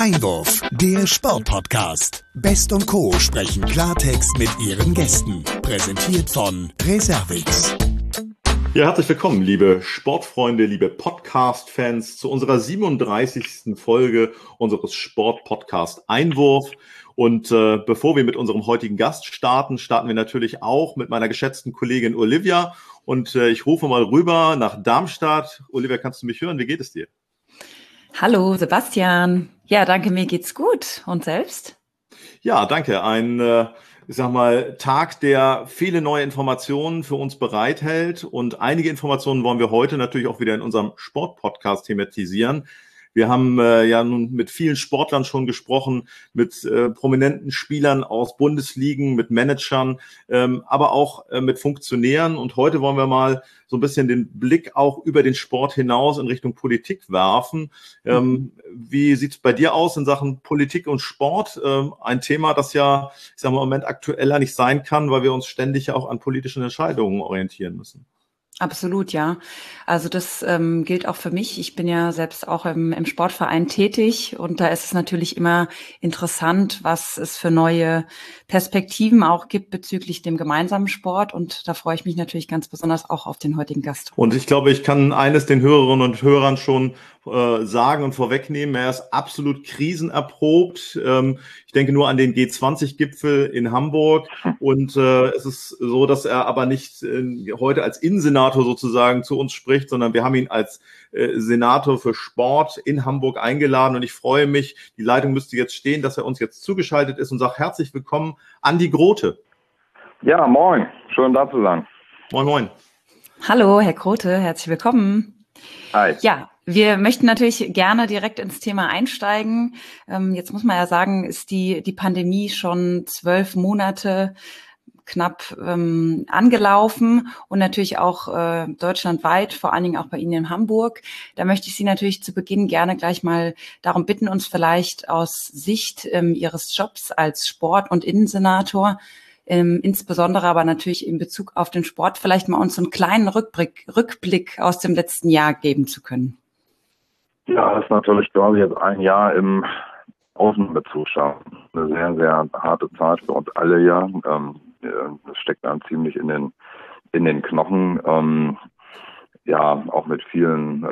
Einwurf, der Sportpodcast. Best und Co. sprechen Klartext mit ihren Gästen. Präsentiert von Reservix. Ja, herzlich willkommen, liebe Sportfreunde, liebe Podcast-Fans, zu unserer 37. Folge unseres Sportpodcast Einwurf. Und bevor wir mit unserem heutigen Gast starten wir natürlich auch mit meiner geschätzten Kollegin Olivia. Und ich rufe mal rüber nach Darmstadt. Olivia, kannst du mich hören? Wie geht es dir? Hallo Sebastian. Ja, danke, mir geht's gut. Und selbst? Ja, danke. Ein, Tag, der viele neue Informationen für uns bereithält. Und einige Informationen wollen wir heute natürlich auch wieder in unserem Sportpodcast thematisieren. Wir haben ja nun mit vielen Sportlern schon gesprochen, mit prominenten Spielern aus Bundesligen, mit Managern, aber auch mit Funktionären. Und heute wollen wir mal so ein bisschen den Blick auch über den Sport hinaus in Richtung Politik werfen. Wie sieht es bei dir aus in Sachen Politik und Sport? Ein Thema, das ja, ich sage mal, im Moment aktueller nicht sein kann, weil wir uns ständig ja auch an politischen Entscheidungen orientieren müssen. Absolut, ja. Also das gilt auch für mich. Ich bin ja selbst auch im Sportverein tätig und da ist es natürlich immer interessant, was es für neue Perspektiven auch gibt bezüglich dem gemeinsamen Sport, und da freue ich mich natürlich ganz besonders auch auf den heutigen Gast. Und ich glaube, ich kann eines den Hörerinnen und Hörern schon sagen und vorwegnehmen: Er ist absolut krisenerprobt. Ich denke nur an den G20-Gipfel in Hamburg. Und es ist so, dass er aber nicht heute als Innensenator sozusagen zu uns spricht, sondern wir haben ihn als Senator für Sport in Hamburg eingeladen. Und ich freue mich, die Leitung müsste jetzt stehen, dass er uns jetzt zugeschaltet ist, und sage herzlich willkommen, Andi Grote. Ja, moin. Schön da zu sein. Moin, moin. Hallo, Herr Grote, herzlich willkommen. Hi. Ja, wir möchten natürlich gerne direkt ins Thema einsteigen. Jetzt muss man ja sagen, ist die Pandemie schon 12 Monate knapp angelaufen und natürlich auch deutschlandweit, vor allen Dingen auch bei Ihnen in Hamburg. Da möchte ich Sie natürlich zu Beginn gerne gleich mal darum bitten, uns vielleicht aus Sicht Ihres Jobs als Sport- und Innensenator, insbesondere aber natürlich in Bezug auf den Sport, vielleicht mal uns so einen kleinen Rückblick aus dem letzten Jahr geben zu können. Ja, das ist natürlich quasi jetzt ein Jahr im Außenbezug schauen. Eine sehr, sehr harte Zeit für uns alle, ja. Das steckt dann ziemlich in den Knochen. Ja, auch mit vielen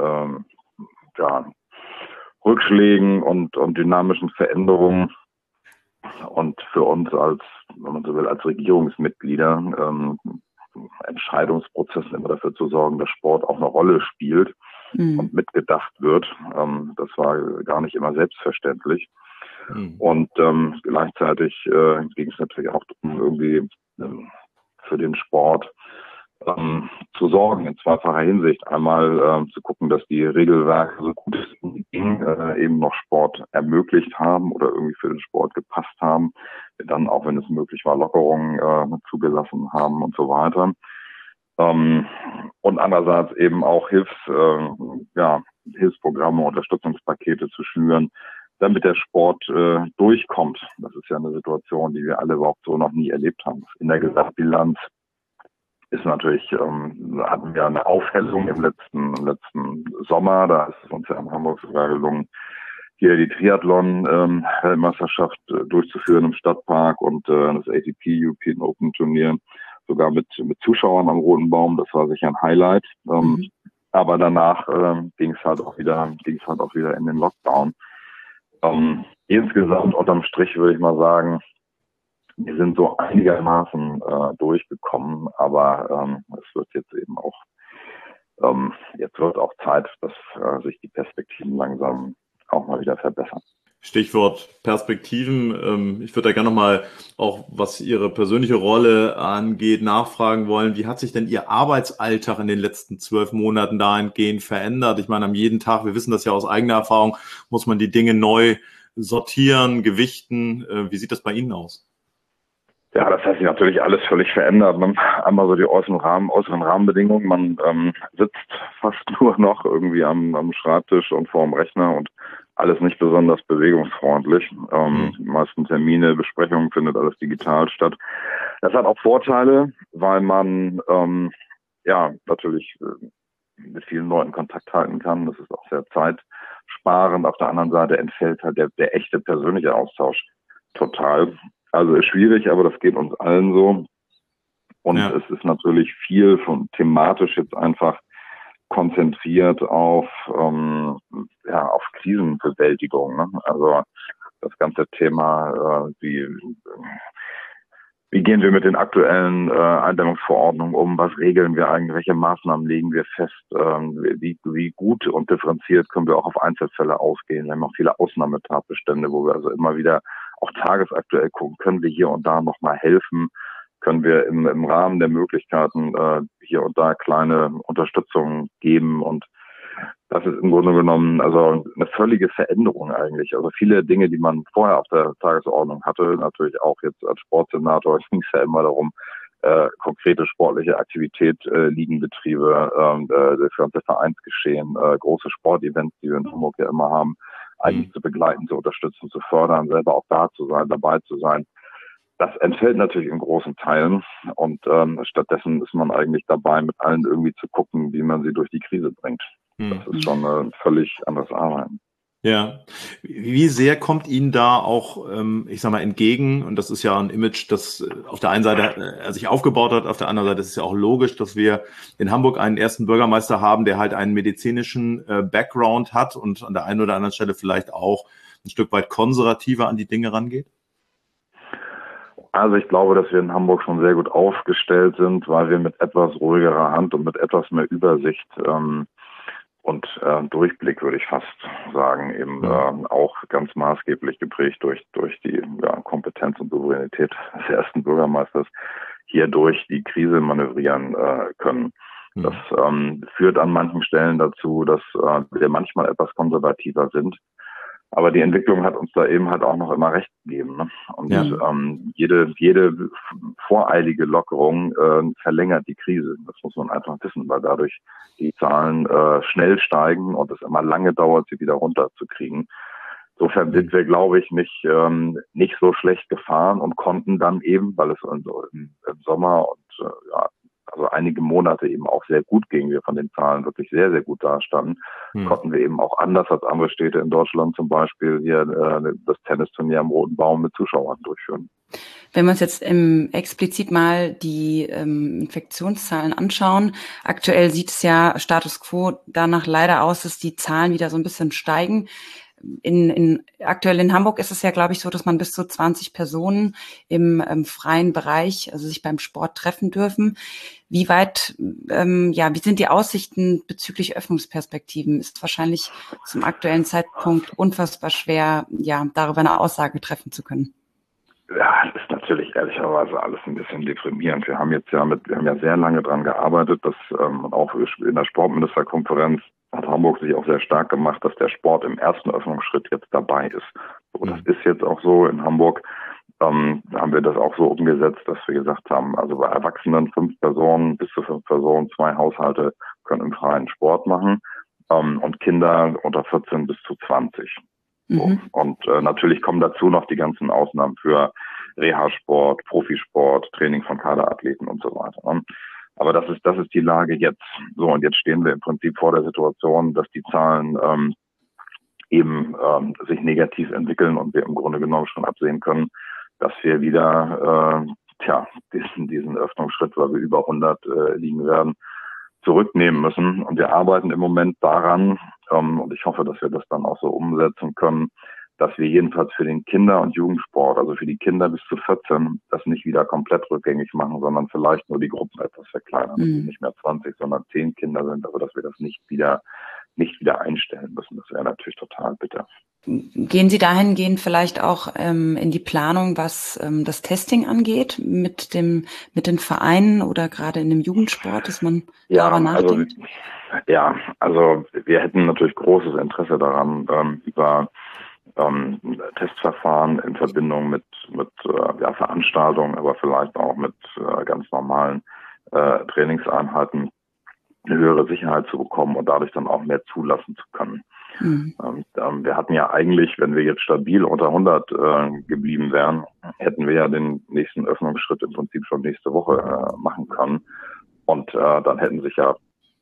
Rückschlägen und dynamischen Veränderungen. Und für uns als, wenn man so will, als Regierungsmitglieder Entscheidungsprozessen immer dafür zu sorgen, dass Sport auch eine Rolle spielt und mitgedacht wird. Das war gar nicht immer selbstverständlich. Und gleichzeitig ging es natürlich auch darum, irgendwie für den Sport zu sorgen, in zweifacher Hinsicht. Einmal zu gucken, dass die Regelwerke so gut es ging eben noch Sport ermöglicht haben oder irgendwie für den Sport gepasst haben. Wir dann, auch wenn es möglich war, Lockerungen zugelassen haben und so weiter. Und andererseits eben auch Hilfsprogramme, Unterstützungspakete zu schnüren, damit der Sport durchkommt. Das ist ja eine Situation, die wir alle überhaupt so noch nie erlebt haben. In der Gesamtbilanz ist natürlich, hatten wir eine Aufhellung im letzten Sommer. Da ist es uns ja in Hamburg sogar gelungen, hier die Triathlon-Weltmeisterschaft durchzuführen im Stadtpark und das ATP European Open Turnier sogar mit Zuschauern am Roten Baum. Das war sicher ein Highlight. Aber danach ging es halt auch wieder in den Lockdown. Insgesamt unterm Strich würde ich mal sagen, wir sind so einigermaßen durchgekommen, aber es wird jetzt eben auch Zeit, dass sich die Perspektiven langsam auch mal wieder verbessern. Stichwort Perspektiven. Ich würde da gerne nochmal, auch was Ihre persönliche Rolle angeht, nachfragen wollen. Wie hat sich denn Ihr Arbeitsalltag in den letzten 12 Monaten dahingehend verändert? Ich meine, am jeden Tag, wir wissen das ja aus eigener Erfahrung, muss man die Dinge neu sortieren, gewichten. Wie sieht das bei Ihnen aus? Ja, das hat sich natürlich alles völlig verändert. Einmal so die äußeren Rahmenbedingungen. Man sitzt fast nur noch irgendwie am Schreibtisch und vor dem Rechner und alles nicht besonders bewegungsfreundlich. Die meisten Termine, Besprechungen findet alles digital statt. Das hat auch Vorteile, weil man natürlich mit vielen Leuten Kontakt halten kann. Das ist auch sehr zeitsparend. Auf der anderen Seite entfällt halt der echte persönliche Austausch total. Also ist schwierig, aber das geht uns allen so. Und es ist natürlich viel von thematisch jetzt einfach konzentriert auf Krisenbewältigung. Ne? Also das ganze Thema, wie gehen wir mit den aktuellen Eindämmungsverordnungen um? Was regeln wir eigentlich? Welche Maßnahmen legen wir fest? Wie gut und differenziert können wir auch auf Einzelfälle ausgehen? Wir haben auch viele Ausnahmetatbestände, wo wir also immer wieder auch tagesaktuell gucken, können wir hier und da nochmal helfen? Können wir im Rahmen der Möglichkeiten hier und da kleine Unterstützung geben? Und das ist im Grunde genommen also eine völlige Veränderung eigentlich. Also viele Dinge, die man vorher auf der Tagesordnung hatte, natürlich auch jetzt als Sportsenator, es ging ja immer darum, konkrete sportliche Aktivität, Ligenbetriebe, das ganze Vereinsgeschehen, große Sportevents, die wir in Hamburg ja immer haben, eigentlich zu begleiten, zu unterstützen, zu fördern, selber auch da zu sein, dabei zu sein. Das entfällt natürlich in großen Teilen und stattdessen ist man eigentlich dabei, mit allen irgendwie zu gucken, wie man sie durch die Krise bringt. Das ist schon ein völlig anderes Arbeiten. Ja. Wie sehr kommt Ihnen da auch, entgegen, und das ist ja ein Image, das auf der einen Seite sich aufgebaut hat, auf der anderen Seite ist es ja auch logisch, dass wir in Hamburg einen ersten Bürgermeister haben, der halt einen medizinischen Background hat und an der einen oder anderen Stelle vielleicht auch ein Stück weit konservativer an die Dinge rangeht? Also ich glaube, dass wir in Hamburg schon sehr gut aufgestellt sind, weil wir mit etwas ruhigerer Hand und mit etwas mehr Übersicht und Durchblick, würde ich fast sagen, eben auch ganz maßgeblich geprägt durch die Kompetenz und Souveränität des ersten Bürgermeisters hier durch die Krise manövrieren können. Das führt an manchen Stellen dazu, dass wir manchmal etwas konservativer sind. Aber die Entwicklung hat uns da eben halt auch noch immer recht gegeben. Ne? Und jede voreilige Lockerung verlängert die Krise. Das muss man einfach wissen, weil dadurch die Zahlen schnell steigen und es immer lange dauert, sie wieder runterzukriegen. Insofern sind wir, glaube ich, nicht so schlecht gefahren und konnten dann eben, weil es im Sommer und also einige Monate eben auch sehr gut ging, wir von den Zahlen wirklich sehr, sehr gut dastanden, konnten wir eben auch anders als andere Städte in Deutschland zum Beispiel hier das Tennisturnier am Roten Baum mit Zuschauern durchführen. Wenn wir uns jetzt explizit mal die Infektionszahlen anschauen, aktuell sieht es ja Status quo danach leider aus, dass die Zahlen wieder so ein bisschen steigen. Aktuell in Hamburg ist es ja, glaube ich, so, dass man bis zu 20 Personen im freien Bereich, also sich beim Sport treffen dürfen. Wie weit, wie sind die Aussichten bezüglich Öffnungsperspektiven? Ist wahrscheinlich zum aktuellen Zeitpunkt unfassbar schwer, darüber eine Aussage treffen zu können. Ja, das ist natürlich ehrlicherweise alles ein bisschen deprimierend. Wir haben ja sehr lange dran gearbeitet, dass auch in der Sportministerkonferenz hat Hamburg sich auch sehr stark gemacht, dass der Sport im ersten Öffnungsschritt jetzt dabei ist. So, das ist jetzt auch so. In Hamburg haben wir das auch so umgesetzt, dass wir gesagt haben, also bei Erwachsenen 5 Personen, bis zu 5 Personen, 2 Haushalte können im freien Sport machen und Kinder unter 14 bis zu 20. So. Und natürlich kommen dazu noch die ganzen Ausnahmen für Reha-Sport, Profisport, Training von Kaderathleten und so weiter. Ne? Aber das ist die Lage jetzt. So, und jetzt stehen wir im Prinzip vor der Situation, dass die Zahlen sich negativ entwickeln und wir im Grunde genommen schon absehen können, dass wir wieder diesen Öffnungsschritt, weil wir über 100 liegen werden, zurücknehmen müssen. Und wir arbeiten im Moment daran, und ich hoffe, dass wir das dann auch so umsetzen können, dass wir jedenfalls für den Kinder- und Jugendsport, also für die Kinder bis zu 14, das nicht wieder komplett rückgängig machen, sondern vielleicht nur die Gruppen etwas verkleinern. Dass es nicht mehr 20, sondern 10 Kinder sind, aber dass wir das nicht wieder einstellen müssen. Das wäre natürlich total bitter. Gehen Sie dahingehend vielleicht auch in die Planung, was das Testing angeht, mit den Vereinen oder gerade in dem Jugendsport, dass man darüber nachdenkt? Also wir hätten natürlich großes Interesse daran, über Testverfahren in Verbindung mit Veranstaltungen, aber vielleicht auch mit ganz normalen Trainingseinheiten eine höhere Sicherheit zu bekommen und dadurch dann auch mehr zulassen zu können. Wir hatten ja eigentlich, wenn wir jetzt stabil unter 100 geblieben wären, hätten wir ja den nächsten Öffnungsschritt im Prinzip schon nächste Woche machen können. Und dann hätten sich ja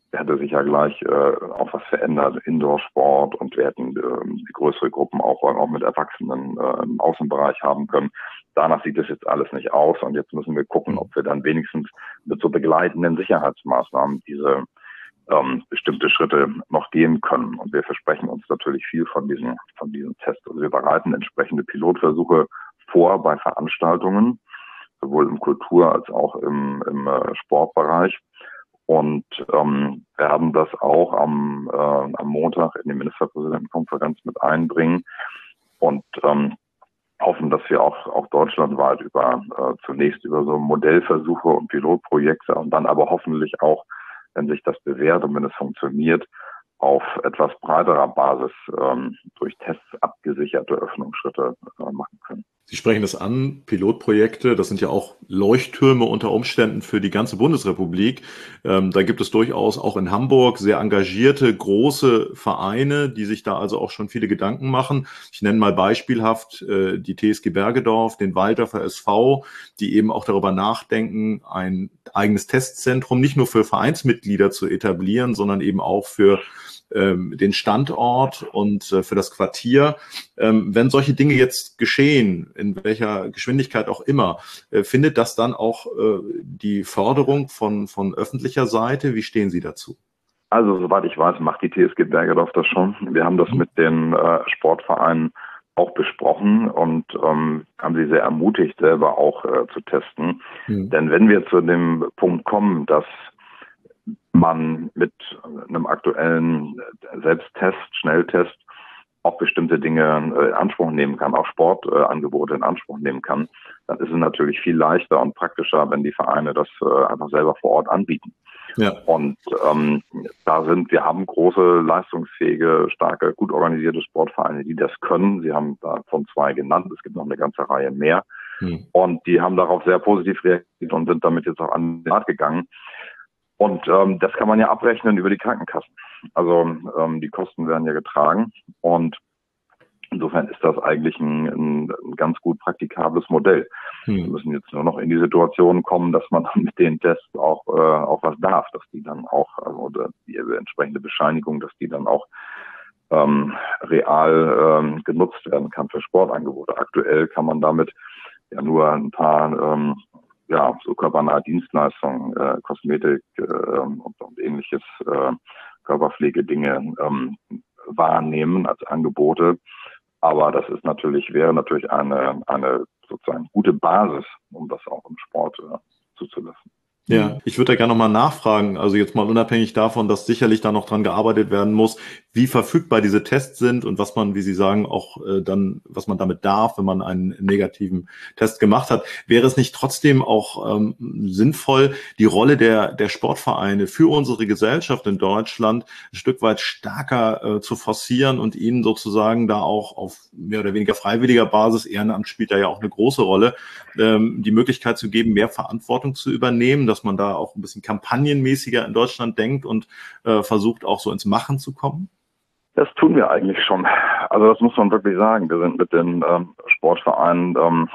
hätte sich ja gleich auch was verändert, Indoor-Sport, und wir hätten größere Gruppen auch mit Erwachsenen im Außenbereich haben können. Danach sieht es jetzt alles nicht aus, und jetzt müssen wir gucken, ob wir dann wenigstens mit so begleitenden Sicherheitsmaßnahmen diese bestimmte Schritte noch gehen können. Und wir versprechen uns natürlich viel von diesen Tests. Also wir bereiten entsprechende Pilotversuche vor bei Veranstaltungen, sowohl im Kultur- als auch im Sportbereich. Und werden das auch am Montag in die Ministerpräsidentenkonferenz mit einbringen und hoffen, dass wir auch deutschlandweit zunächst über so Modellversuche und Pilotprojekte und dann aber hoffentlich auch, wenn sich das bewährt und wenn es funktioniert, auf etwas breiterer Basis durch Tests abgesicherte Öffnungsschritte machen können. Sie sprechen das an, Pilotprojekte, das sind ja auch Leuchttürme unter Umständen für die ganze Bundesrepublik. Da gibt es durchaus auch in Hamburg sehr engagierte, große Vereine, die sich da also auch schon viele Gedanken machen. Ich nenne mal beispielhaft die TSG Bergedorf, den Waldorfer SV, die eben auch darüber nachdenken, ein eigenes Testzentrum nicht nur für Vereinsmitglieder zu etablieren, sondern eben auch für den Standort und für das Quartier. Wenn solche Dinge jetzt geschehen, in welcher Geschwindigkeit auch immer, findet das dann auch die Förderung von öffentlicher Seite? Wie stehen Sie dazu? Also soweit ich weiß, macht die TSG Bergedorf das schon. Wir haben das mit den Sportvereinen auch besprochen und haben sie sehr ermutigt, selber auch zu testen. Denn wenn wir zu dem Punkt kommen, dass man mit einem aktuellen Selbsttest, Schnelltest auch bestimmte Dinge in Anspruch nehmen kann, auch Sportangebote in Anspruch nehmen kann, dann ist es natürlich viel leichter und praktischer, wenn die Vereine das einfach selber vor Ort anbieten. Ja. Und wir haben große, leistungsfähige, starke, gut organisierte Sportvereine, die das können. Sie haben davon 2 genannt, es gibt noch eine ganze Reihe mehr. Und die haben darauf sehr positiv reagiert und sind damit jetzt auch an den Rat gegangen. Und das kann man ja abrechnen über die Krankenkassen. Also die Kosten werden ja getragen, und insofern ist das eigentlich ein ganz gut praktikables Modell. Wir müssen jetzt nur noch in die Situation kommen, dass man dann mit den Tests auch was darf, dass die dann auch, oder die entsprechende Bescheinigung, dass die dann auch real genutzt werden kann für Sportangebote. Aktuell kann man damit ja nur ein paar so körpernahe Dienstleistungen, Kosmetik und ähnliches, Körperpflegedinge wahrnehmen als Angebote. Aber das wäre natürlich eine sozusagen gute Basis, um das auch im Sport zuzulassen. Ja, ich würde da gerne nochmal nachfragen, also jetzt mal unabhängig davon, dass sicherlich da noch dran gearbeitet werden muss, wie verfügbar diese Tests sind und was man, wie Sie sagen, auch was man damit darf, wenn man einen negativen Test gemacht hat. Wäre es nicht trotzdem auch sinnvoll, die Rolle der Sportvereine für unsere Gesellschaft in Deutschland ein Stück weit stärker zu forcieren und ihnen sozusagen da auch auf mehr oder weniger freiwilliger Basis, Ehrenamt spielt da ja auch eine große Rolle, die Möglichkeit zu geben, mehr Verantwortung zu übernehmen, dass man da auch ein bisschen kampagnenmäßiger in Deutschland denkt und versucht auch so ins Machen zu kommen? Das tun wir eigentlich schon. Also das muss man wirklich sagen. Wir sind mit den Sportvereinen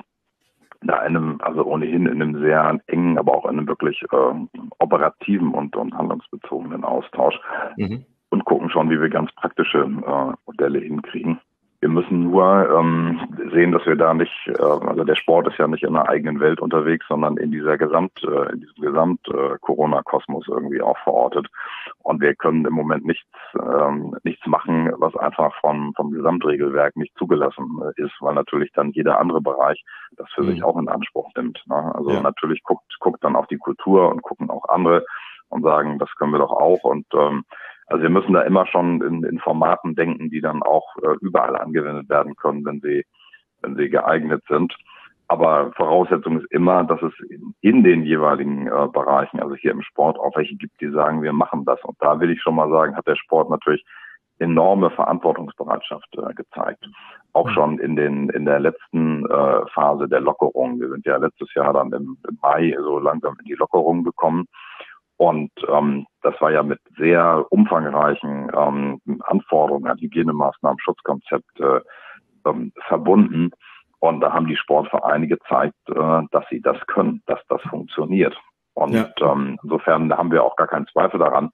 ohnehin in einem sehr engen, aber auch in einem wirklich operativen und handlungsbezogenen Austausch und gucken schon, wie wir ganz praktische Modelle hinkriegen. Wir müssen nur sehen, dass wir da nicht, also der Sport ist ja nicht in einer eigenen Welt unterwegs, sondern in diesem Gesamt-Corona-Kosmos irgendwie auch verortet. Und wir können im Moment nichts machen, was einfach vom Gesamtregelwerk nicht zugelassen ist, weil natürlich dann jeder andere Bereich das für sich auch in Anspruch nimmt. Ne? Also natürlich guckt dann auch die Kultur und gucken auch andere und sagen, das können wir doch auch. Und also wir müssen da immer schon in Formaten denken, die dann auch überall angewendet werden können, wenn sie geeignet sind. Aber Voraussetzung ist immer, dass es in den jeweiligen Bereichen, also hier im Sport, auch welche gibt, die sagen, wir machen das. Und da will ich schon mal sagen, hat der Sport natürlich enorme Verantwortungsbereitschaft gezeigt. Auch schon in der letzten Phase der Lockerung. Wir sind ja letztes Jahr dann im Mai so langsam in die Lockerung gekommen. Und das war ja mit sehr umfangreichen Anforderungen an Hygienemaßnahmen, Schutzkonzepte verbunden. Und da haben die Sportvereine gezeigt, dass sie das können, dass das funktioniert. Und insofern haben wir auch gar keinen Zweifel daran,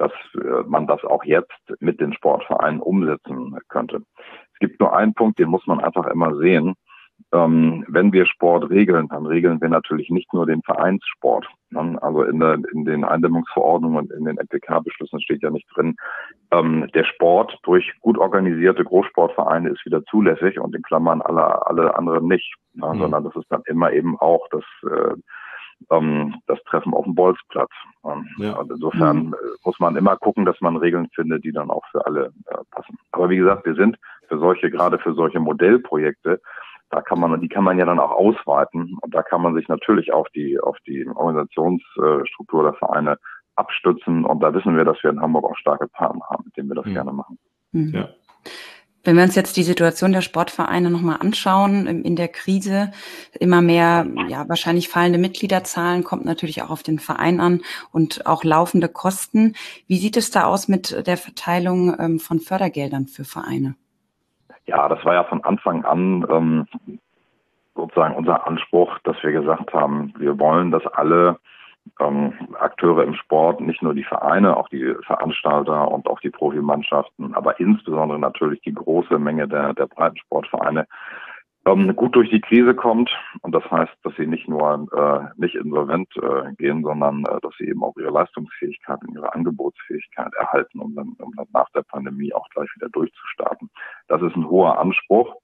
dass man das auch jetzt mit den Sportvereinen umsetzen könnte. Es gibt nur einen Punkt, den muss man einfach immer sehen. Wenn wir Sport regeln, dann regeln wir natürlich nicht nur den Vereinssport. Also in den Eindämmungsverordnungen und in den NPK-Beschlüssen steht ja nicht drin, der Sport durch gut organisierte Großsportvereine ist wieder zulässig und in Klammern alle anderen nicht. Sondern das ist dann immer eben auch das Treffen auf dem Bolzplatz. Also insofern muss man immer gucken, dass man Regeln findet, die dann auch für alle passen. Aber wie gesagt, wir sind gerade für solche Modellprojekte, die kann man ja dann auch ausweiten und da kann man sich natürlich auf die Organisationsstruktur der Vereine abstützen und da wissen wir, dass wir in Hamburg auch starke Partner haben, mit denen wir das gerne machen. Ja. Wenn wir uns jetzt die Situation der Sportvereine nochmal anschauen, in der Krise, immer mehr, wahrscheinlich fallende Mitgliederzahlen, kommt natürlich auch auf den Verein an und auch laufende Kosten. Wie sieht es da aus mit der Verteilung von Fördergeldern für Vereine? Ja, das war ja von Anfang an sozusagen unser Anspruch, dass wir gesagt haben, wir wollen, dass alle Akteure im Sport, nicht nur die Vereine, auch die Veranstalter und auch die Profimannschaften, aber insbesondere natürlich die große Menge der Breitensportvereine gut durch die Krise kommt. Und das heißt, dass sie nicht nur nicht insolvent gehen, sondern dass sie eben auch ihre Leistungsfähigkeit und ihre Angebotsfähigkeit erhalten, um dann nach der Pandemie auch gleich wieder durchzustarten. Das ist ein hoher Anspruch.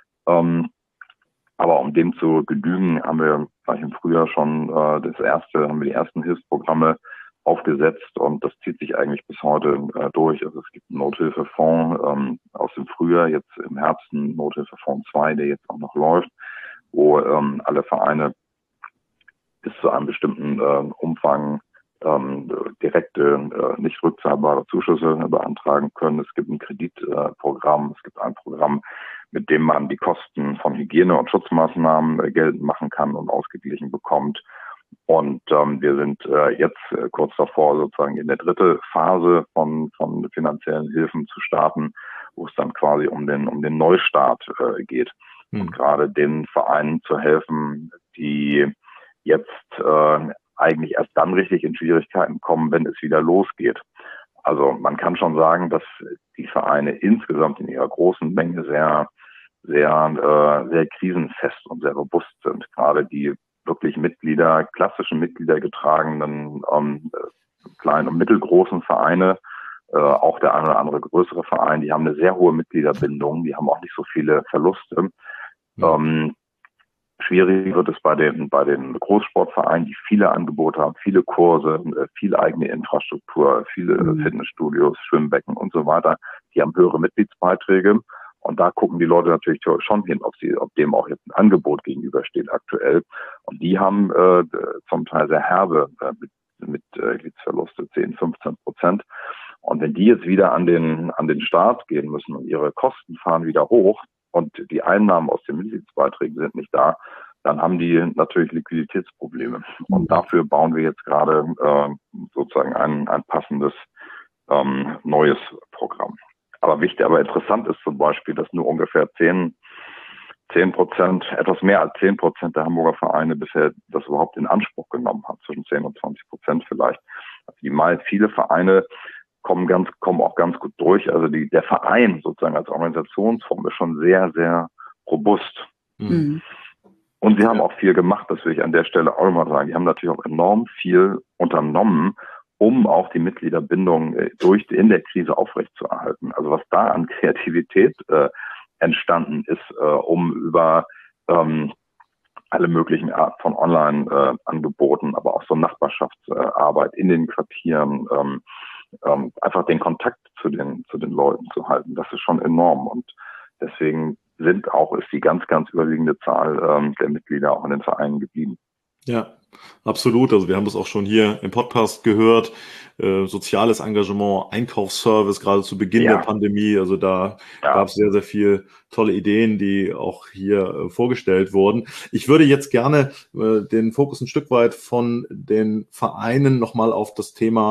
Aber um dem zu genügen, haben wir gleich im Frühjahr schon die ersten Hilfsprogramme aufgesetzt und das zieht sich eigentlich bis heute durch. Also es gibt einen Nothilfefonds aus dem Frühjahr, jetzt im Herbst einen Nothilfefonds 2, der jetzt auch noch läuft, wo alle Vereine bis zu einem bestimmten Umfang direkte, nicht rückzahlbare Zuschüsse beantragen können. Es gibt ein Kreditprogramm, es gibt ein Programm, mit dem man die Kosten von Hygiene- und Schutzmaßnahmen geltend machen kann und ausgeglichen bekommt. Und wir sind jetzt kurz davor, sozusagen in der dritte Phase von finanziellen Hilfen zu starten, wo es dann quasi um den Neustart geht. Und gerade den Vereinen zu helfen, die jetzt eigentlich erst dann richtig in Schwierigkeiten kommen, wenn es wieder losgeht. Also man kann schon sagen, dass die Vereine insgesamt in ihrer großen Menge sehr krisenfest und sehr robust sind. Gerade die wirklich klassischen Mitglieder getragenen kleinen und mittelgroßen Vereine, auch der eine oder andere größere Verein, die haben eine sehr hohe Mitgliederbindung, die haben auch nicht so viele Verluste. Schwierig wird es bei den Großsportvereinen, die viele Angebote haben, viele Kurse, viel eigene Infrastruktur, viele Fitnessstudios, Schwimmbecken und so weiter. Die haben höhere Mitgliedsbeiträge. Und da gucken die Leute natürlich schon hin, ob dem auch jetzt ein Angebot gegenübersteht aktuell. Und die haben zum Teil sehr herbe Mitgliedsverluste, 10-15%. Und wenn die jetzt wieder an den Start gehen müssen und ihre Kosten fahren wieder hoch und die Einnahmen aus den Mitgliedsbeiträgen sind nicht da, dann haben die natürlich Liquiditätsprobleme. Und dafür bauen wir jetzt gerade sozusagen ein passendes neues Programm. Aber interessant ist zum Beispiel, dass nur ungefähr 10%, etwas mehr als 10% der Hamburger Vereine bisher das überhaupt in Anspruch genommen haben, zwischen 10 und 20% vielleicht. Also viele Vereine kommen auch ganz gut durch. Also der Verein sozusagen als Organisationsform ist schon sehr, sehr robust. Und sie haben auch viel gemacht, das will ich an der Stelle auch immer sagen. Die haben natürlich auch enorm viel unternommen, um auch die Mitgliederbindung in der Krise aufrechtzuerhalten. Also was da an Kreativität entstanden ist, um über alle möglichen Arten von Online-Angeboten, aber auch so Nachbarschaftsarbeit in den Quartieren, einfach den Kontakt zu den Leuten zu halten. Das ist schon enorm und deswegen ist die ganz, ganz überwiegende Zahl der Mitglieder auch in den Vereinen geblieben. Ja, absolut. Also wir haben das auch schon hier im Podcast gehört. Soziales Engagement, Einkaufsservice, gerade zu Beginn der Pandemie. Also da gab es sehr, sehr viel tolle Ideen, die auch hier vorgestellt wurden. Ich würde jetzt gerne den Fokus ein Stück weit von den Vereinen nochmal auf das Thema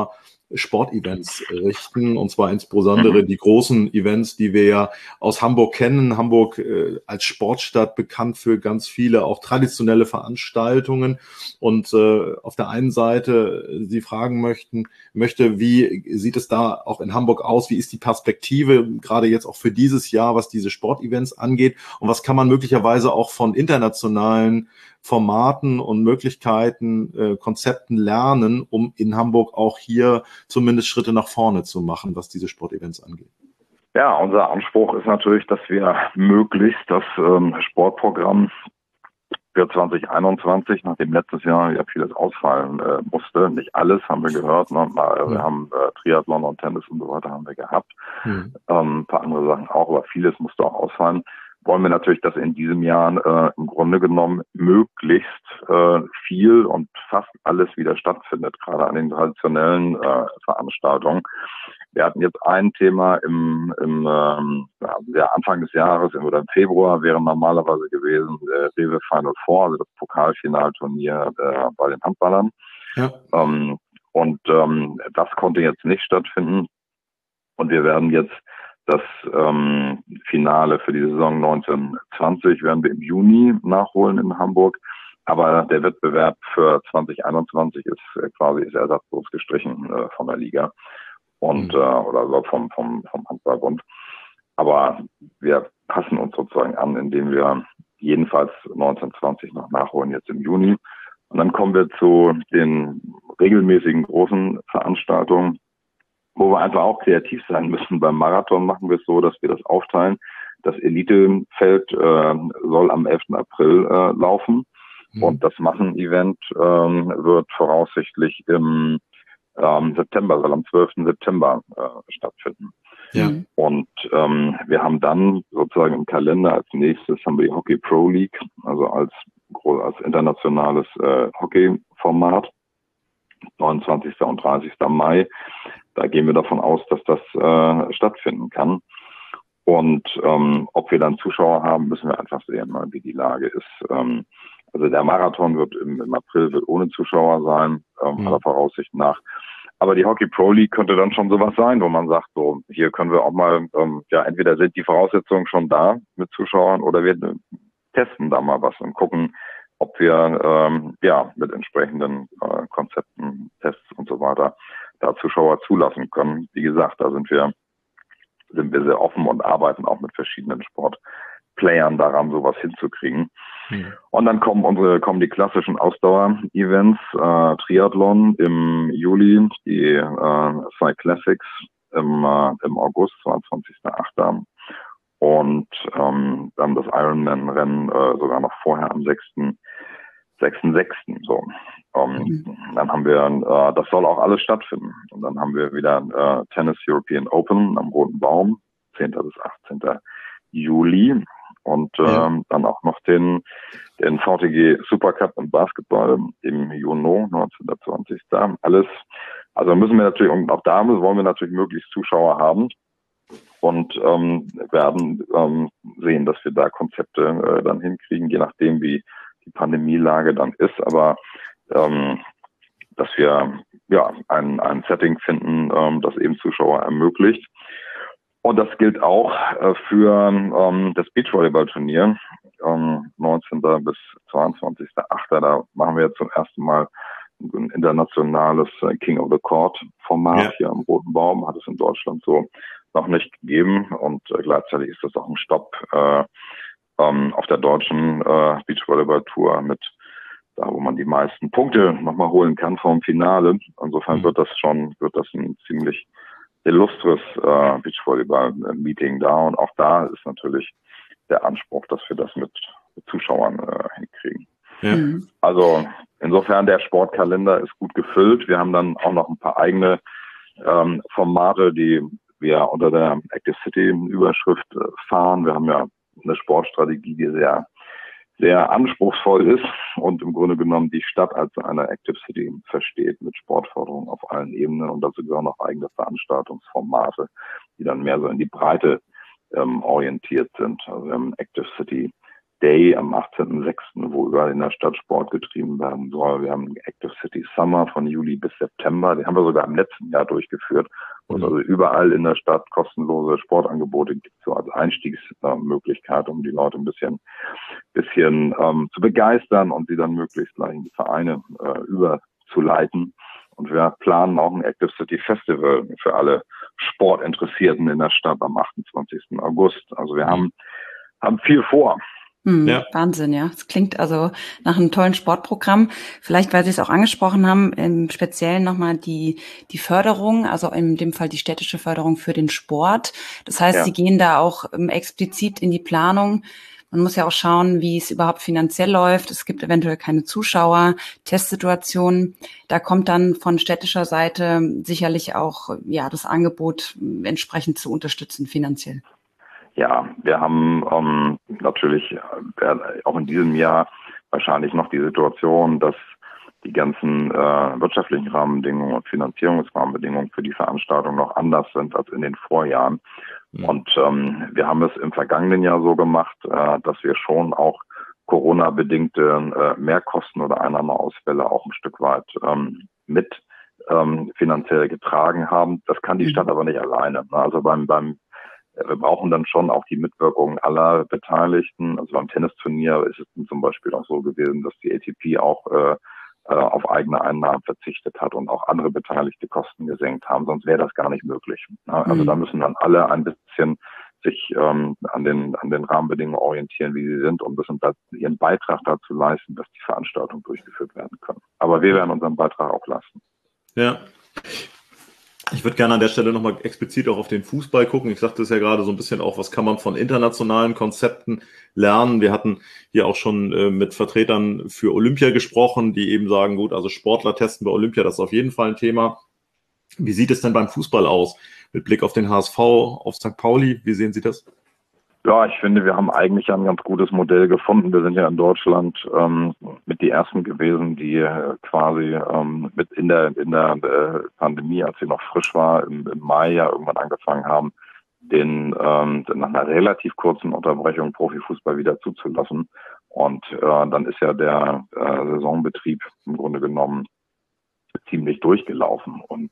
Sportevents richten, und zwar insbesondere die großen Events, die wir ja aus Hamburg kennen. Hamburg als Sportstadt bekannt für ganz viele auch traditionelle Veranstaltungen, und auf der einen Seite Sie fragen möchte, wie sieht es da auch in Hamburg aus? Wie ist die Perspektive gerade jetzt auch für dieses Jahr, was diese Sportevents angeht, und was kann man möglicherweise auch von internationalen Formaten und Möglichkeiten, Konzepten lernen, um in Hamburg auch hier zumindest Schritte nach vorne zu machen, was diese Sportevents angeht? Ja, unser Anspruch ist natürlich, dass wir möglichst das Sportprogramm für 2021, nachdem letztes Jahr ja vieles ausfallen musste, nicht alles, haben wir gehört, ne? Wir haben Triathlon und Tennis und so weiter haben wir gehabt, ein paar andere Sachen auch, aber vieles musste auch ausfallen. Wollen wir natürlich, dass in diesem Jahr im Grunde genommen möglichst viel und fast alles wieder stattfindet, gerade an den traditionellen Veranstaltungen. Wir hatten jetzt ein Thema im Anfang des Jahres oder im Februar wäre normalerweise gewesen Rewe Final Four, also das Pokalfinalturnier bei den Handballern. Ja. Das konnte jetzt nicht stattfinden, und wir werden jetzt das Finale für die Saison 1920 werden wir im Juni nachholen in Hamburg. Aber der Wettbewerb für 2021 ist ersatzlos gestrichen von der Liga und oder vom Handballbund. Aber wir passen uns sozusagen an, indem wir jedenfalls 1920 noch nachholen jetzt im Juni. Und dann kommen wir zu den regelmäßigen großen Veranstaltungen, wo wir einfach auch kreativ sein müssen. Beim Marathon machen wir es so, dass wir das aufteilen. Das Elitefeld soll am 11. April laufen. Und das Massenevent wird voraussichtlich im September, soll am 12. September stattfinden. Ja. Und wir haben dann sozusagen im Kalender als nächstes haben wir die Hockey Pro League, also als internationales Hockeyformat, 29. und 30. Mai. Da gehen wir davon aus, dass das stattfinden kann. Und ob wir dann Zuschauer haben, müssen wir einfach sehen, wie die Lage ist. Also der Marathon wird im April wird ohne Zuschauer sein, aller Voraussicht nach. Aber die Hockey Pro League könnte dann schon sowas sein, wo man sagt, so hier können wir auch mal, entweder sind die Voraussetzungen schon da mit Zuschauern, oder wir testen da mal was und gucken, ob wir mit entsprechenden Konzepten, Tests und so weiter da Zuschauer zulassen können. Wie gesagt, da sind wir sehr offen und arbeiten auch mit verschiedenen Sportplayern daran, sowas hinzukriegen. Und dann kommen die klassischen Ausdauer-Events, Triathlon im Juli, die Cyclassics im August, 22.08. Und dann das Ironman-Rennen sogar noch vorher am 6.6. So. Dann haben wir, das soll auch alles stattfinden. Und dann haben wir wieder Tennis European Open am Roten Baum, 10. bis 18. Juli. Und dann auch noch den VTG Supercup im Basketball im Juni, 1920. Alles. Also müssen wir natürlich, und auch da wollen wir natürlich möglichst Zuschauer haben. Und werden sehen, dass wir da Konzepte dann hinkriegen, je nachdem, wie die Pandemielage dann ist. Aber dass wir ein Setting finden, das eben Zuschauer ermöglicht. Und das gilt auch für das Beachvolleyball-Turnier, 19. bis 22.08. Da machen wir jetzt zum ersten Mal ein internationales King of the Court Format hier am Roten Baum. Hat es in Deutschland so noch nicht gegeben, und gleichzeitig ist das auch ein Stopp auf der deutschen Beachvolleyball-Tour mit da, wo man die meisten Punkte nochmal holen kann vom Finale. Insofern wird das ein ziemlich illustres Beachvolleyball-Meeting da, und auch da ist natürlich der Anspruch, dass wir das mit Zuschauern hinkriegen. Ja. Also insofern, der Sportkalender ist gut gefüllt. Wir haben dann auch noch ein paar eigene Formate, die wir unter der Active City Überschrift fahren. Wir haben ja eine Sportstrategie, die sehr, sehr anspruchsvoll ist und im Grunde genommen die Stadt als eine Active City versteht, mit Sportförderung auf allen Ebenen, und dazu gehören auch eigene Veranstaltungsformate, die dann mehr so in die Breite orientiert sind. Also wir haben Active City Day am 18.06., wo überall in der Stadt Sport getrieben werden soll. Wir haben Active City Summer von Juli bis September. Den haben wir sogar im letzten Jahr durchgeführt. Wo es also überall in der Stadt kostenlose Sportangebote gibt, so als Einstiegsmöglichkeit, um die Leute ein bisschen zu begeistern und sie dann möglichst gleich in die Vereine überzuleiten. Und wir planen auch ein Active City Festival für alle Sportinteressierten in der Stadt am 28. August. Also wir haben viel vor. Ja. Wahnsinn, ja. Es klingt also nach einem tollen Sportprogramm. Vielleicht, weil Sie es auch angesprochen haben, im Speziellen nochmal die Förderung, also in dem Fall die städtische Förderung für den Sport. Das heißt, Sie gehen da auch explizit in die Planung. Man muss ja auch schauen, wie es überhaupt finanziell läuft. Es gibt eventuell keine Zuschauer, Testsituationen. Da kommt dann von städtischer Seite sicherlich auch das Angebot entsprechend zu unterstützen finanziell. Ja, wir haben natürlich auch in diesem Jahr wahrscheinlich noch die Situation, dass die ganzen wirtschaftlichen Rahmenbedingungen und Finanzierungsrahmenbedingungen für die Veranstaltung noch anders sind als in den Vorjahren. Und wir haben es im vergangenen Jahr so gemacht, dass wir schon auch Corona-bedingte Mehrkosten oder Einnahmeausfälle auch ein Stück weit mit finanziell getragen haben. Das kann die Stadt aber nicht alleine. Also wir brauchen dann schon auch die Mitwirkung aller Beteiligten. Also beim Tennisturnier ist es zum Beispiel auch so gewesen, dass die ATP auch auf eigene Einnahmen verzichtet hat und auch andere beteiligte Kosten gesenkt haben. Sonst wäre das gar nicht möglich. Also da müssen dann alle ein bisschen sich an den Rahmenbedingungen orientieren, wie sie sind, und müssen ihren Beitrag dazu leisten, dass die Veranstaltungen durchgeführt werden können. Aber wir werden unseren Beitrag auch leisten. Ja. Ich würde gerne an der Stelle nochmal explizit auch auf den Fußball gucken. Ich sagte es ja gerade so ein bisschen auch, was kann man von internationalen Konzepten lernen. Wir hatten hier auch schon mit Vertretern für Olympia gesprochen, die eben sagen, gut, also Sportler testen bei Olympia, das ist auf jeden Fall ein Thema. Wie sieht es denn beim Fußball aus? Mit Blick auf den HSV, auf St. Pauli, wie sehen Sie das? Ja, ich finde, wir haben eigentlich ein ganz gutes Modell gefunden. Wir sind ja in Deutschland mit die ersten gewesen, die quasi mit in der Pandemie, als sie noch frisch war, im Mai ja irgendwann angefangen haben, nach einer relativ kurzen Unterbrechung Profifußball wieder zuzulassen. Und dann ist ja der Saisonbetrieb im Grunde genommen ziemlich durchgelaufen. Und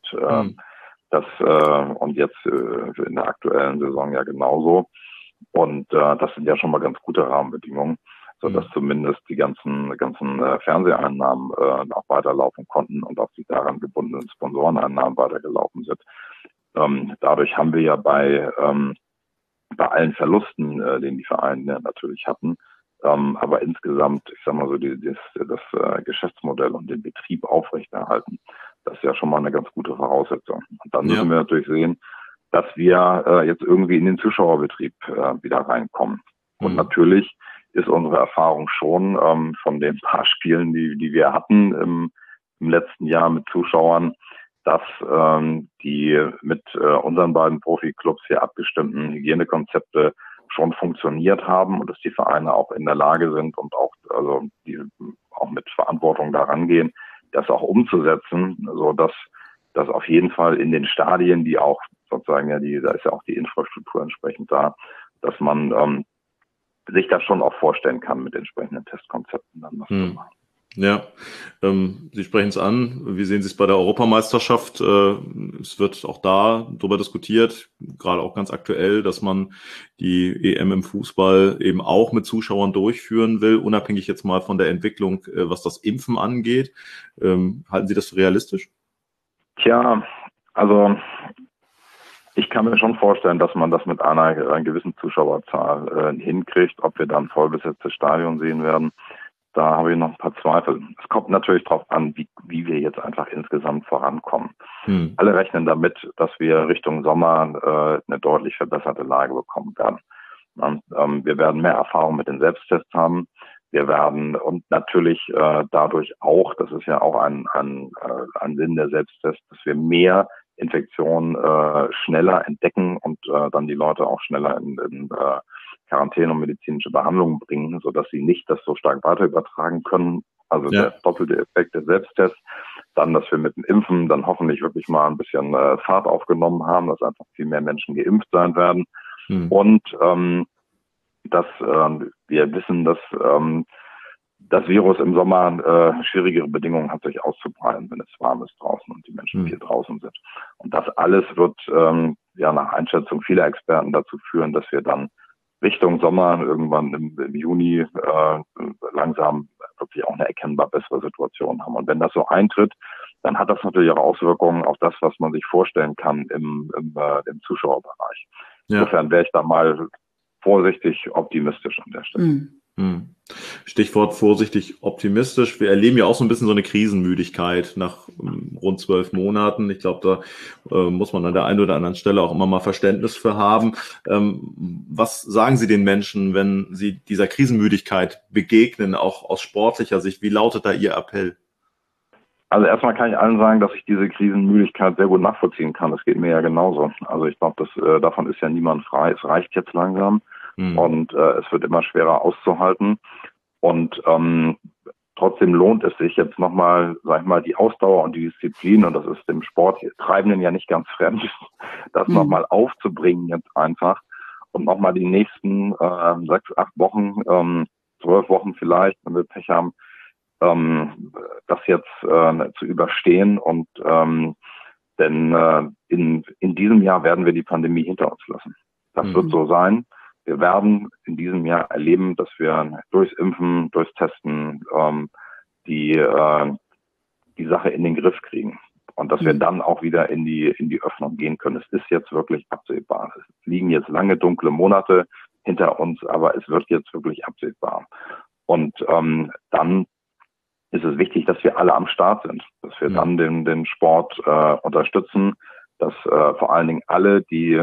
und jetzt in der aktuellen Saison ja genauso. Und das sind ja schon mal ganz gute Rahmenbedingungen, sodass zumindest die ganzen Fernseheinnahmen auch weiterlaufen konnten und auch die daran gebundenen Sponsoreneinnahmen weitergelaufen sind. Dadurch haben wir ja bei allen Verlusten, den die Vereine natürlich hatten, aber insgesamt, ich sag mal so, das Geschäftsmodell und den Betrieb aufrechterhalten. Das ist ja schon mal eine ganz gute Voraussetzung. Und dann müssen wir natürlich sehen, dass wir jetzt irgendwie in den Zuschauerbetrieb wieder reinkommen. Und natürlich ist unsere Erfahrung schon von den paar Spielen, die wir hatten im letzten Jahr mit Zuschauern, dass die mit unseren beiden Profiklubs hier abgestimmten Hygienekonzepte schon funktioniert haben und dass die Vereine auch in der Lage sind und auch auch mit Verantwortung daran gehen, das auch umzusetzen, so dass das auf jeden Fall in den Stadien, die auch sozusagen da ist ja auch die Infrastruktur entsprechend da, dass man sich das schon auch vorstellen kann, mit entsprechenden Testkonzepten dann was zu machen. Ja, Sie sprechen es an. Wie sehen Sie es bei der Europameisterschaft? Es wird auch da darüber diskutiert, gerade auch ganz aktuell, dass man die EM im Fußball eben auch mit Zuschauern durchführen will, unabhängig jetzt mal von der Entwicklung, was das Impfen angeht. Halten Sie das für realistisch? Tja, also ich kann mir schon vorstellen, dass man das mit einer gewissen Zuschauerzahl hinkriegt. Ob wir dann vollbesetztes Stadion sehen werden, da habe ich noch ein paar Zweifel. Es kommt natürlich darauf an, wie wir jetzt einfach insgesamt vorankommen. Alle rechnen damit, dass wir Richtung Sommer eine deutlich verbesserte Lage bekommen werden. Und, wir werden mehr Erfahrung mit den Selbsttests haben. Wir werden und natürlich dadurch auch, das ist ja auch ein Sinn der Selbsttests, dass wir mehr Infektionen schneller entdecken und dann die Leute auch schneller in Quarantäne und medizinische Behandlungen bringen, sodass sie nicht das so stark weiter übertragen können. Also der doppelte Effekt des Selbsttests. Dann, dass wir mit dem Impfen dann hoffentlich wirklich mal ein bisschen Fahrt aufgenommen haben, dass einfach viel mehr Menschen geimpft sein werden. Und dass wir wissen, dass das Virus im Sommer schwierigere Bedingungen hat, sich auszubreiten, wenn es warm ist draußen und die Menschen viel draußen sind. Und das alles wird nach Einschätzung vieler Experten dazu führen, dass wir dann Richtung Sommer irgendwann im Juni langsam wirklich auch eine erkennbar bessere Situation haben. Und wenn das so eintritt, dann hat das natürlich auch Auswirkungen auf das, was man sich vorstellen kann im Zuschauerbereich. Ja. Insofern wäre ich da mal vorsichtig optimistisch an der Stelle. Stichwort vorsichtig optimistisch. Wir erleben ja auch so ein bisschen so eine Krisenmüdigkeit nach rund 12 Monaten. Ich glaube, da muss man an der einen oder anderen Stelle auch immer mal Verständnis für haben. Was sagen Sie den Menschen, wenn Sie dieser Krisenmüdigkeit begegnen, auch aus sportlicher Sicht? Wie lautet da Ihr Appell? Also erstmal kann ich allen sagen, dass ich diese Krisenmüdigkeit sehr gut nachvollziehen kann. Das geht mir ja genauso. Also ich glaube, davon ist ja niemand frei. Es reicht jetzt langsam. Und es wird immer schwerer auszuhalten. Und trotzdem lohnt es sich jetzt nochmal, sag ich mal, die Ausdauer und die Disziplin, und das ist dem Sporttreibenden ja nicht ganz fremd, das nochmal aufzubringen jetzt einfach und nochmal die nächsten 6, 8 Wochen, 12 Wochen vielleicht, wenn wir Pech haben, das jetzt zu überstehen. Und denn in diesem Jahr werden wir die Pandemie hinter uns lassen. Das wird so sein. Wir werden in diesem Jahr erleben, dass wir durchs Impfen, durchs Testen die Sache in den Griff kriegen und dass wir dann auch wieder in die Öffnung gehen können. Es ist jetzt wirklich absehbar. Es liegen jetzt lange dunkle Monate hinter uns, aber es wird jetzt wirklich absehbar. Und dann ist es wichtig, dass wir alle am Start sind, dass wir dann den Sport unterstützen, dass vor allen Dingen alle, die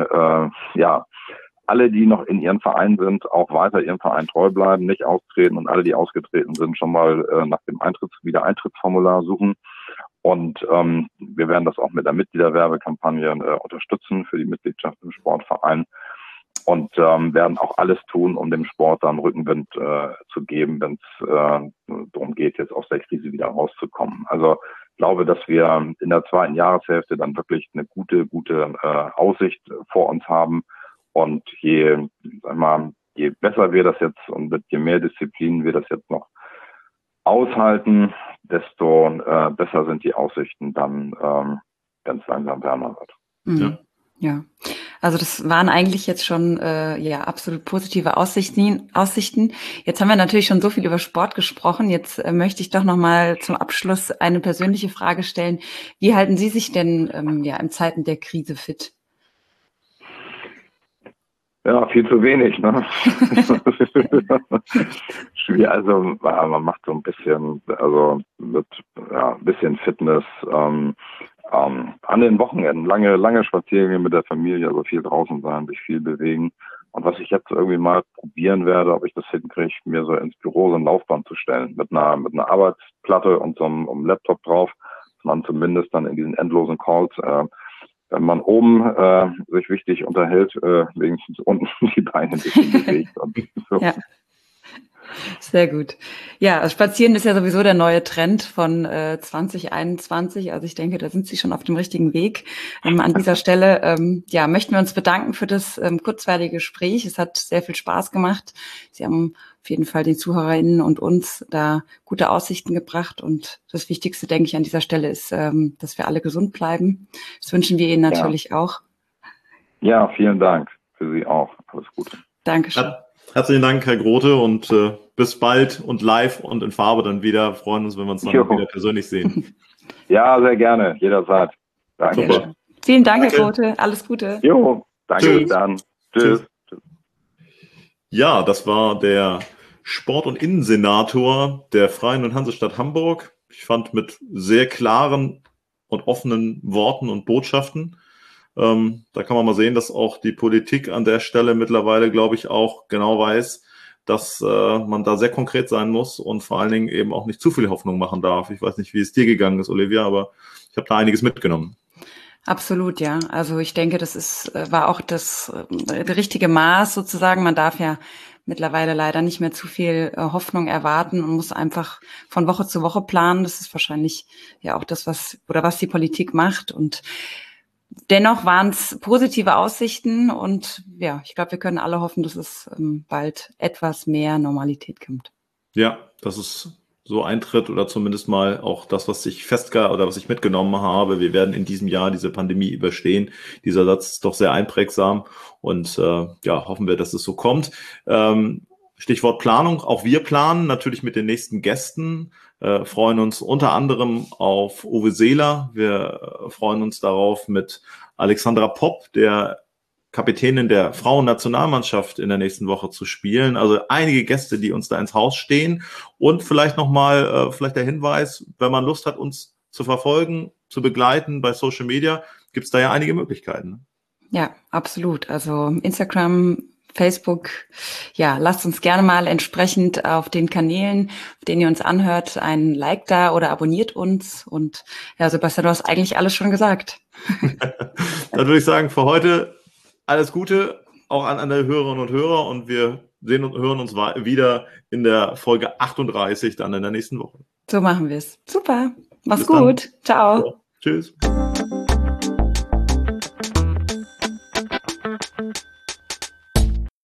noch in ihren Verein sind, auch weiter ihrem Verein treu bleiben, nicht austreten, und alle, die ausgetreten sind, schon mal nach dem Wiedereintrittsformular suchen. Und wir werden das auch mit der Mitgliederwerbekampagne unterstützen für die Mitgliedschaft im Sportverein und werden auch alles tun, um dem Sport dann Rückenwind zu geben, wenn es darum geht, jetzt aus der Krise wieder rauszukommen. Also ich glaube, dass wir in der zweiten Jahreshälfte dann wirklich eine gute Aussicht vor uns haben. Und je besser wir das jetzt und mit je mehr Disziplin wir das jetzt noch aushalten, desto besser sind die Aussichten dann, wenn es langsam wärmer wird. Ja, also das waren eigentlich jetzt schon absolut positive Aussichten. Jetzt haben wir natürlich schon so viel über Sport gesprochen. Jetzt möchte ich doch noch mal zum Abschluss eine persönliche Frage stellen. Wie halten Sie sich denn in Zeiten der Krise fit? Ja, viel zu wenig, ne? Schwierig, also man macht so ein bisschen, ein bisschen Fitness an den Wochenenden, lange Spaziergänge mit der Familie, also viel draußen sein, sich viel bewegen. Und was ich jetzt irgendwie mal probieren werde, ob ich das hinkriege, mir so ins Büro so ein Laufband zu stellen, mit einer Arbeitsplatte und so einem Laptop drauf, dass man zumindest dann in diesen endlosen Calls wenn man oben sich wichtig unterhält, wenigstens unten die Beine ein bisschen bewegt. Und so. Ja. Sehr gut. Ja, Spazieren ist ja sowieso der neue Trend von 2021. Also ich denke, da sind Sie schon auf dem richtigen Weg. An dieser Stelle möchten wir uns bedanken für das kurzweilige Gespräch. Es hat sehr viel Spaß gemacht. Sie haben auf jeden Fall den ZuhörerInnen und uns da gute Aussichten gebracht. Und das Wichtigste, denke ich, an dieser Stelle ist, dass wir alle gesund bleiben. Das wünschen wir Ihnen natürlich auch. Ja, vielen Dank. Für Sie auch. Alles Gute. Dankeschön. Herzlichen Dank, Herr Grote, und bis bald und live und in Farbe dann wieder. Wir freuen uns, wenn wir uns dann wieder persönlich sehen. Ja, sehr gerne, jederzeit. Danke. Super. Vielen Dank, Herr Grote. Alles Gute. Jo, danke. Bis dann. Tschüss. Ja, das war der Sport- und Innensenator der Freien und Hansestadt Hamburg. Ich fand mit sehr klaren und offenen Worten und Botschaften. Da kann man mal sehen, dass auch die Politik an der Stelle mittlerweile, glaube ich, auch genau weiß, dass man da sehr konkret sein muss und vor allen Dingen eben auch nicht zu viel Hoffnung machen darf. Ich weiß nicht, wie es dir gegangen ist, Olivia, aber ich habe da einiges mitgenommen. Absolut, ja. Also ich denke, das war auch das richtige Maß sozusagen. Man darf ja mittlerweile leider nicht mehr zu viel Hoffnung erwarten und muss einfach von Woche zu Woche planen. Das ist wahrscheinlich ja auch das, was die Politik macht. Und dennoch waren es positive Aussichten und ja, ich glaube, wir können alle hoffen, dass es bald etwas mehr Normalität kommt. Ja, dass es so eintritt oder zumindest mal auch das, was ich mitgenommen habe. Wir werden in diesem Jahr diese Pandemie überstehen. Dieser Satz ist doch sehr einprägsam und hoffen wir, dass es so kommt. Stichwort Planung. Auch wir planen natürlich mit den nächsten Gästen, freuen uns unter anderem auf Uwe Seeler. Wir freuen uns darauf, mit Alexandra Popp, der Kapitänin der Frauennationalmannschaft, in der nächsten Woche zu spielen. Also einige Gäste, die uns da ins Haus stehen. Und vielleicht nochmal vielleicht der Hinweis, wenn man Lust hat, uns zu verfolgen, zu begleiten bei Social Media, gibt es da ja einige Möglichkeiten. Ja, absolut. Also Instagram, Facebook, ja, lasst uns gerne mal entsprechend auf den Kanälen, auf denen ihr uns anhört, ein Like da oder abonniert uns. Und ja, Sebastian, du hast eigentlich alles schon gesagt. Dann würde ich sagen, für heute alles Gute auch an alle Hörerinnen und Hörer und wir sehen und hören uns wieder in der Folge 38 dann in der nächsten Woche. So machen wir es. Super. Mach's gut. Ciao. Ja, tschüss.